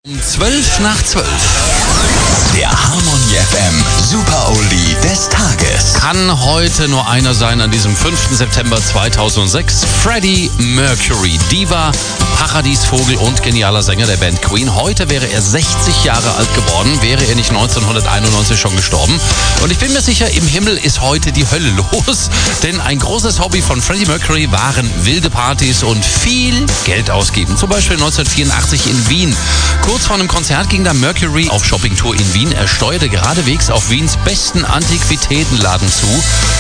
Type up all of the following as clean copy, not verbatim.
12 nach 12. Der Harmony FM Super Oldie des Tages. Kann heute nur einer sein an diesem 5. September 2006. Freddie Mercury, Diva, Paradiesvogel und genialer Sänger der Band Queen. Heute wäre er 60 Jahre alt geworden, wäre er nicht 1991 schon gestorben. Und ich bin mir sicher, im Himmel ist heute die Hölle los. Denn ein großes Hobby von Freddie Mercury waren wilde Partys und viel Geld ausgeben. Zum Beispiel 1984 in Wien. Kurz vor einem Konzert ging da Mercury auf Shoppingtour in Wien. Er steuerte geradewegs auf Wiens besten Antiquitätenladen zu.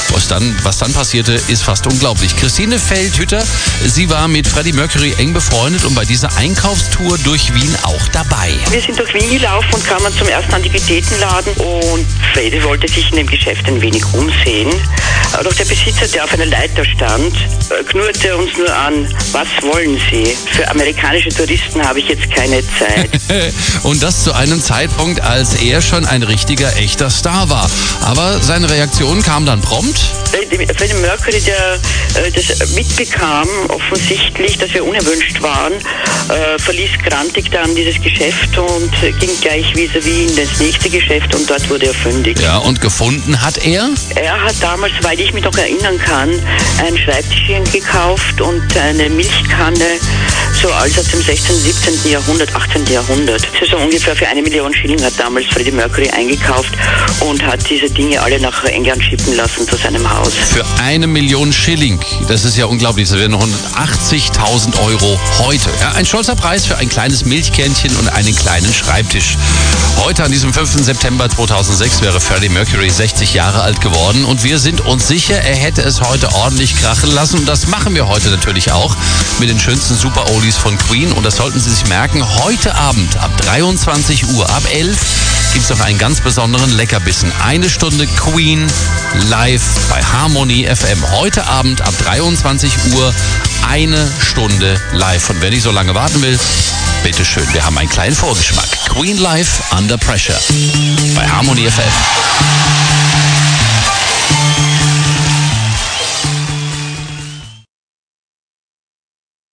Was dann passierte, ist fast unglaublich. Christine Feldhütter, sie war mit Freddie Mercury eng befreundet und bei dieser Einkaufstour durch Wien auch dabei. Wir sind durch Wien gelaufen und kamen zum ersten Antiquitätenladen und Freddie wollte sich in dem Geschäft ein wenig umsehen. Doch der Besitzer, der auf einer Leiter stand, knurrte uns nur an: Was wollen Sie? Für amerikanische Touristen habe ich jetzt keine Zeit. Und das zu einem Zeitpunkt, als er schon ein richtiger, echter Star war. Aber seine Reaktion kam dann prompt. Freddie Mercury, der das mitbekam, offensichtlich, dass wir unerwünscht waren, verließ grantig dann dieses Geschäft und ging gleich vis-à-vis in das nächste Geschäft und dort wurde er fündig. Ja, und gefunden hat er? Er hat damals, soweit ich mich noch erinnern kann, ein Schreibtischchen gekauft und eine Milchkanne, so alles aus dem 16., 17. Jahrhundert, 18. Jahrhundert. So ungefähr für 1 Million Schilling hat damals Freddie Mercury eingekauft und hat diese Dinge alle nach England schippen lassen zu seinem Haus. Für 1 Million Schilling, das ist ja unglaublich, das wären 180.000 Euro heute. Ja, ein stolzer Preis für ein kleines Milchkännchen und einen kleinen Schreibtisch. Heute an diesem 5. September 2006 wäre Freddie Mercury 60 Jahre alt geworden und wir sind uns sicher, er hätte es heute ordentlich krachen lassen und das machen wir heute natürlich auch mit den schönsten Super Oldies von Queen und das sollten Sie sich merken, heute Abend ab 23 Uhr, ab 11 gibt es noch einen ganz besonderen Leckerbissen. 1 Stunde Queen live bei Harmony FM. Heute Abend ab 23 Uhr 1 Stunde live. Und wer nicht so lange warten will, bitteschön, wir haben einen kleinen Vorgeschmack. Queen live Under Pressure bei Harmony FM.